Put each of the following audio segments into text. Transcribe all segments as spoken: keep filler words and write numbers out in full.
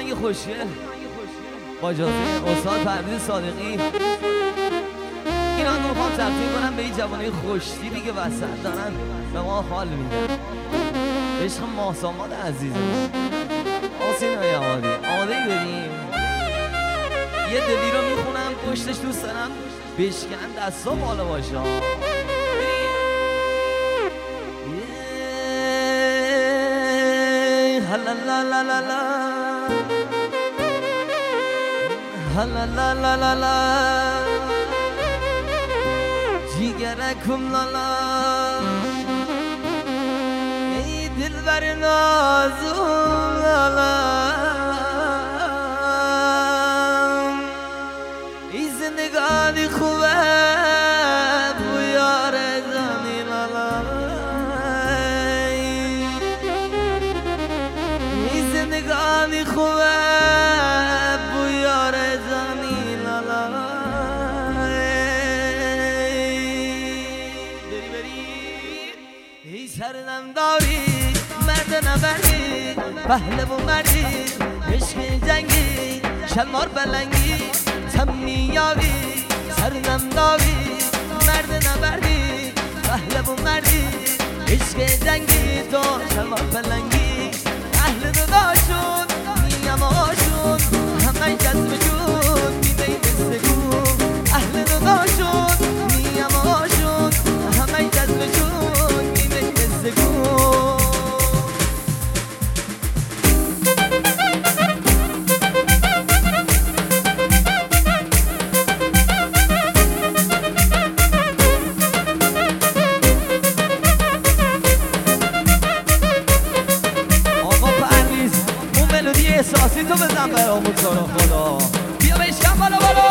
آهنگ خوشگل با اجازه استاد پرویز صادقی. این آهنگ رو میخوام تقدیم کنم به این جوانه خوشتیبی که وسط دارن به ما حال میدن. عشق ماساماد عزیزم آسین های آماده آماده ای بریم. یه دلی رو میخونم پشتش دوست دارم بشکن دستا بالا باشه. هلا لا لا لا لا هلا لا لا لا لا جیگرکم لا لا ای دلبر نازم لا لا ای زندگانی خوبه بو یار زنی لا لا ای زندگانی خوبه بو یار زنی لا لا بری بری ای سرنم داری مرد نبردی پهلو مردی عشق جنگی شلوار بلنگی تمیابی سرنم داری مرد نبردی پهلو مردی عشق جنگی تو شلوار بلنگی اهل داداشون میم آشون همه جذب جون میبین استگون اهل داداشون میم آشون همه جذب جون میبین استگون. احساسی تو بزن برامون تو رو خدا بیا بشکن بالا بالا.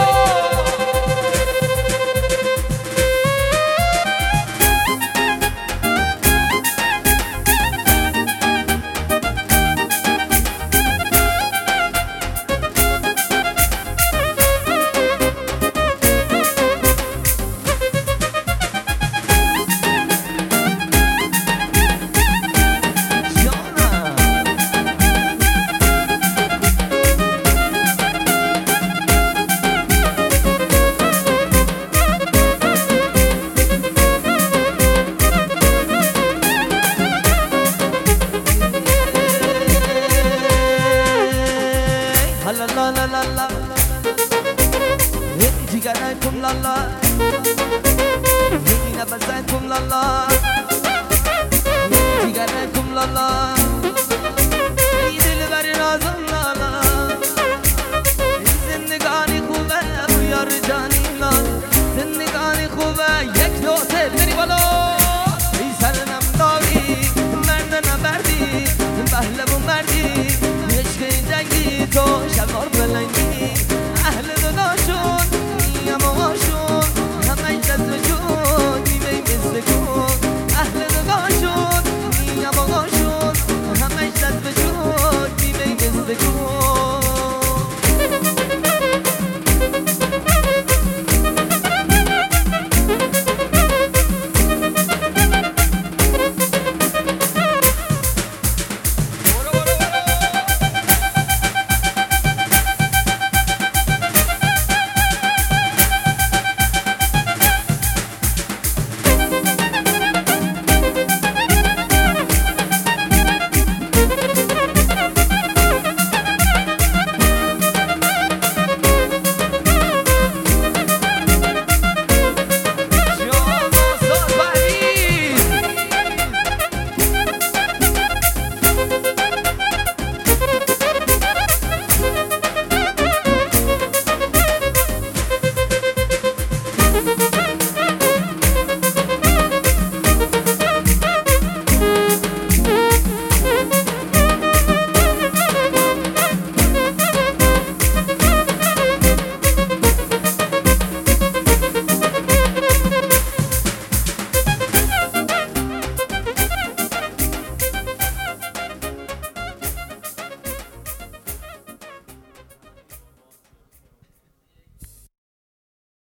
La la la la la hey jigaraykum la la hey nabazaykum la la jigaraykum la la hey dilber nazım